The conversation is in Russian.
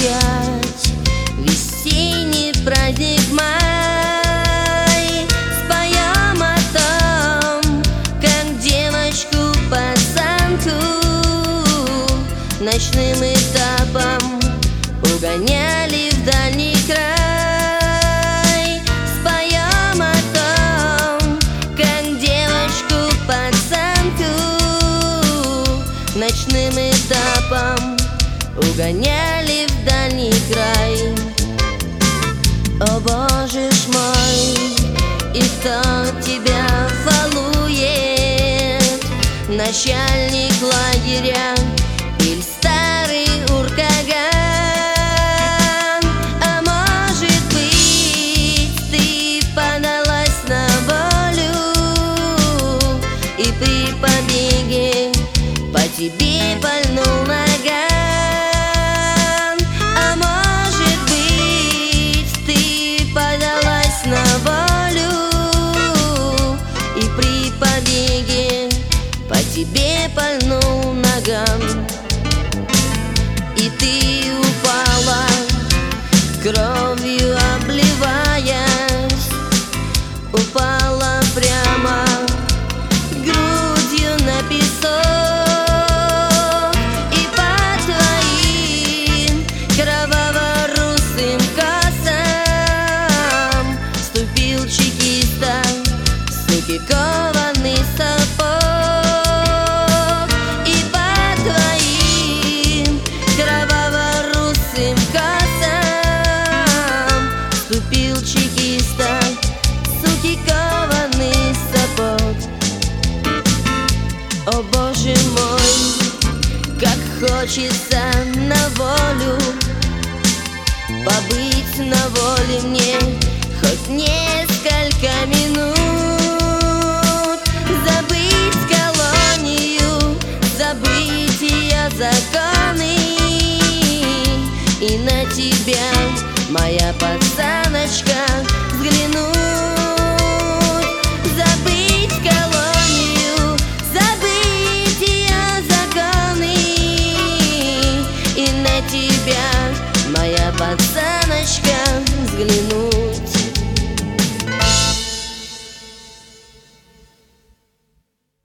встречать весенний праздник май. Споем о том, как девочку-пацанку ночным этапом угоняли в дальний край. Споем о том, как девочку-пацанку ночным этапом угоняли в дальний край. О боже ж мой, и кто тебя балует? Начальник лагеря или старый уркаган? А может быть, ты подалась на волю, и при побеге по тебе пальнул наган? А может быть, ты подалась на волю, и при побеге по тебе пальнул наган? И ты упала, кровью обливаясь, упала прямо грудью на песок. И по твоим кроваво-русым косам ступил чекиста, суки, кованый сапог. И по твоим кроваво-русым косам ступил чекиста, суки, кованый сапог. О боже мой, как хочется на волю, побыть на воле мне хоть несколько минут, забыть колонию, забыть ее законы, и на тебя, моя пацаночка, взглянуть. Забыть колонию, забыть ее законы, и на тебя, моя пацаночка, взглянуть.